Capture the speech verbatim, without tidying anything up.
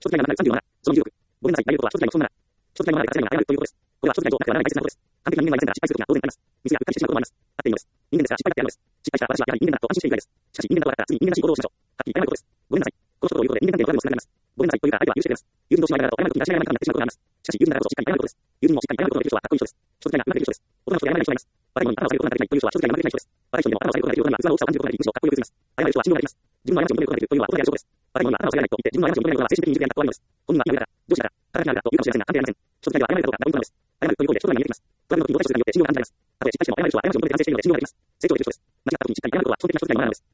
所得税がなくなるさんじゅうのなな、そのにじゅうおく。ごめんなさい、大量とは所得税のそのなな。所得税のななが稼げが高いということです。これは所得税となくてはならない大切なことです。完璧な人間はいませんから失敗するときが当然あります。ミスやうっかりしてしまうこともあります。合っているのです。人間ですから失敗だってあるのです。失敗したら私はやはり人間だと安心している以外です。しかし人間だと分かったら次に人間らしい行動をしましょう。はっきり謝ることです。ごめんなさい。この一言を言うことで人間関係の悪夢をつながります。ごめんなさいというか相手は許してくれます。友人同士の間だと謝るときに出し合いがなくなってしまうことがあります。しかし友人だからこそしっかり謝ることです。友人もしっかり謝ることができる人はかっこいい人です。所得税がなくなっている人です。大人の人で謝れない人がいます。若いのに頭を下げることができないという人は所得税がなくなっていない人です。若い人にも頭を下げることができる人には器の大きさを感じることができ、むしろかっこよく映ります。謝る人は信用ができます。自分の過ちを認めることができるというのは大人である証拠です。若い者には頭を下げないと言って自分の過ちを認めないことが精神的に自然な格好のです。本人は今上だから、上司だから、働きながらというかもしれませんが、関係ありません。所得税は謝れるかどうかがポイントなのです。謝るということで所得が見えてきます。トラブルの時に動かし所得によって信用が感じられます。たとえ失敗しても謝る人は過ちを認めて反省しているので信用があります。成長できる人です。間違った時にしっかり謝ることは基本的な所得税のマナーなのです。